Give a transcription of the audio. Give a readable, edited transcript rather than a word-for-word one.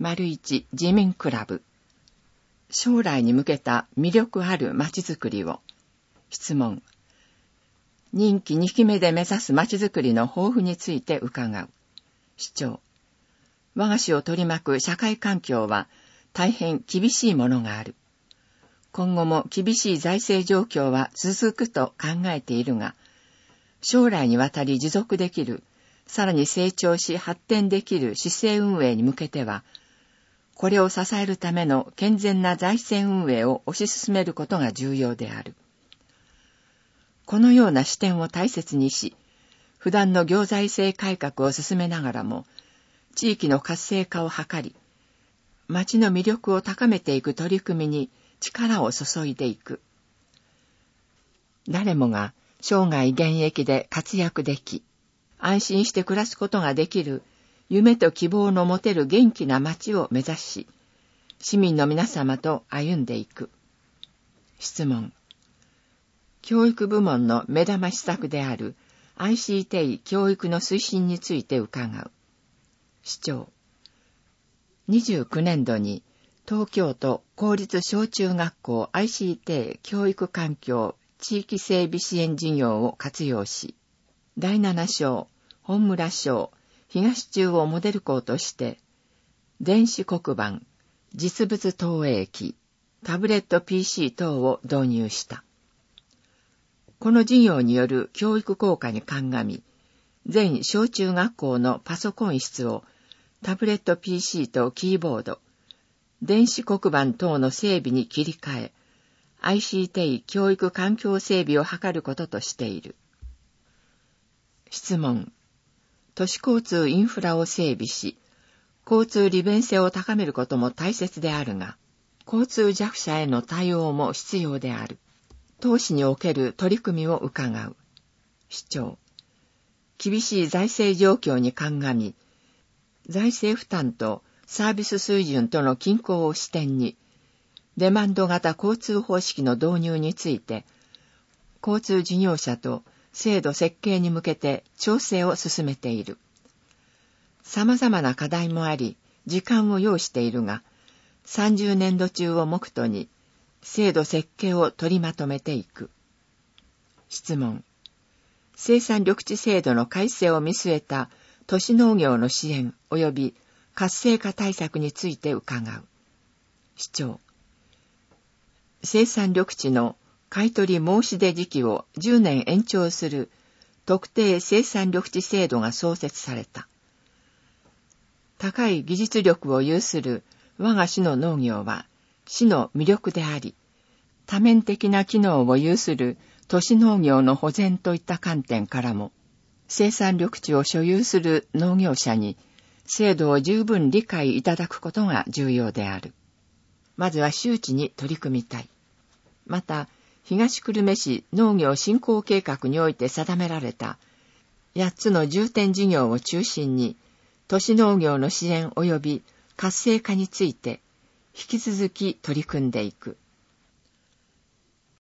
1自民クラブ。将来に向けた魅力あるまちづくりを。質問。任期2期目で目指すまちづくりの抱負について伺う。市長。我が市を取り巻く社会環境は大変厳しいものがある。今後も厳しい財政状況は続くと考えているが、将来にわたり持続できる、さらに成長し発展できる市政運営に向けては、これを支えるための健全な財政運営を推し進めることが重要である。このような視点を大切にし、普段の行財政改革を進めながらも、地域の活性化を図り、町の魅力を高めていく取り組みに力を注いでいく。誰もが生涯現役で活躍でき、安心して暮らすことができる夢と希望の持てる元気な町を目指し、市民の皆様と歩んでいく。質問。教育部門の目玉施策である ICT 教育の推進について伺う。市長。29年度に東京都公立小中学校 ICT 教育環境地域整備支援事業を活用し、第7小、本村小、東中をモデル校として、電子黒板、実物投影機、タブレット PC 等を導入した。この事業による教育効果に鑑み、全小中学校のパソコン室をタブレット PC とキーボード、電子黒板等の整備に切り替え、ICT 教育環境整備を図ることとしている。質問。都市交通インフラを整備し、交通利便性を高めることも大切であるが、交通弱者への対応も必要である。当市における取り組みを伺う。市長。厳しい財政状況に鑑み、財政負担とサービス水準との均衡を視点に、デマンド型交通方式の導入について、交通事業者と制度設計に向けて調整を進めている。様々な課題もあり、時間を要しているが、30年度中を目途に、制度設計を取りまとめていく。質問。生産緑地制度の改正を見据えた都市農業の支援及び活性化対策について伺う。市長。生産緑地の買取申し出時期を10年延長する特定生産緑地制度が創設された。高い技術力を有する我が市の農業は市の魅力であり、多面的な機能を有する都市農業の保全といった観点からも、生産緑地を所有する農業者に制度を十分理解いただくことが重要である。まずは周知に取り組みたい。また、東久留米市農業振興計画において定められた8つの重点事業を中心に、都市農業の支援及び活性化について引き続き取り組んでいく。